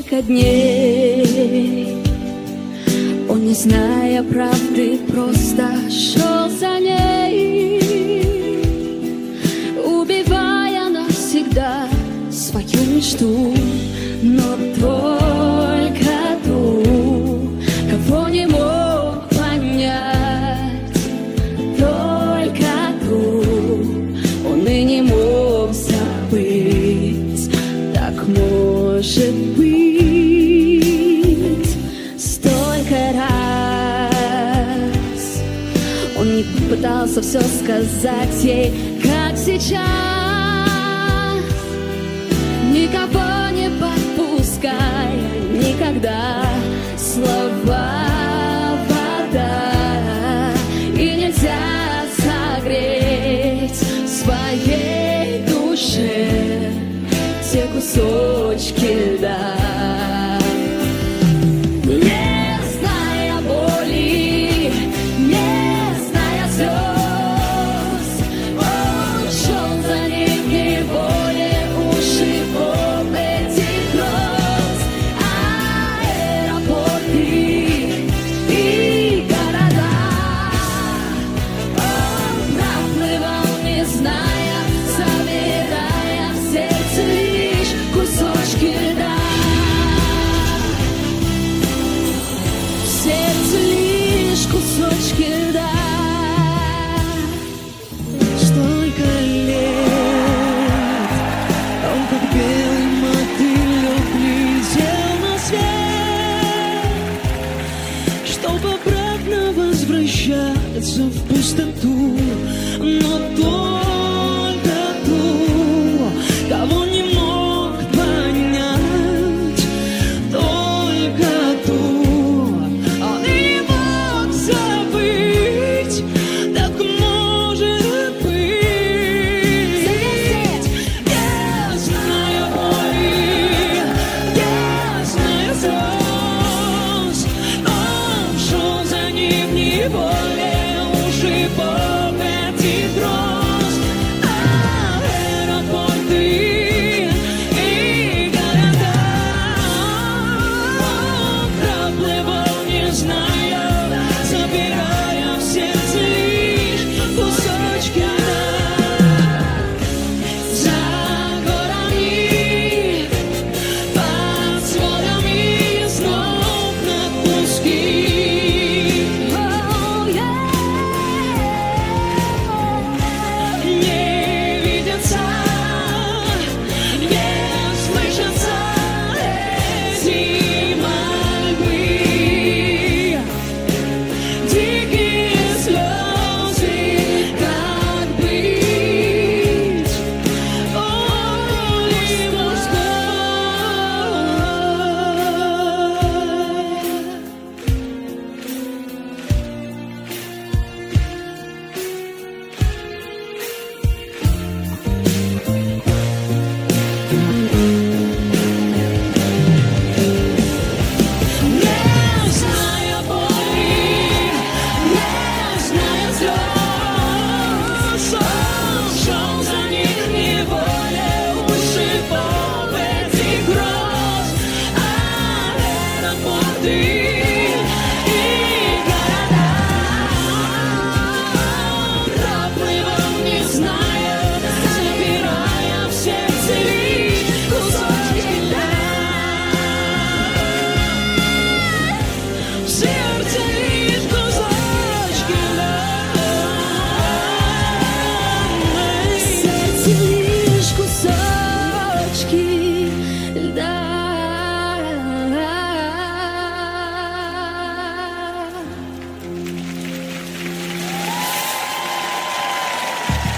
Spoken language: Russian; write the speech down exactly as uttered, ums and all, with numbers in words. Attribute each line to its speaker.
Speaker 1: столько дней. Он, не зная правды, просто шел за ней, убивая навсегда свою мечту, но только ту, кого не мог понять, только ту он и не мог забыть. Так может быть. Он не пытался все сказать ей, как сейчас, никого не подпуская никогда. Слова вода, и нельзя согреть своей душе те кусочки льда. Кусочки льда.
Speaker 2: Столько лет он, как белый мотылек, летел на свет, чтоб обратно возвращаться в пустоту, но то